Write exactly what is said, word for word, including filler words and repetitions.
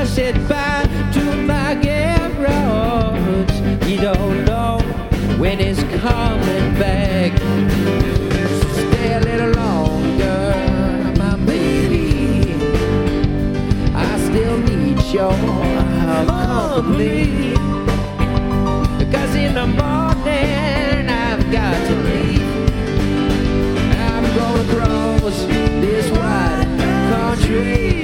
I said bye to my garage. You don't know when it's coming back. Stay a little longer, my baby. I still need your company. Because in the morning I've got to leave. I'm gonna cross this wide country.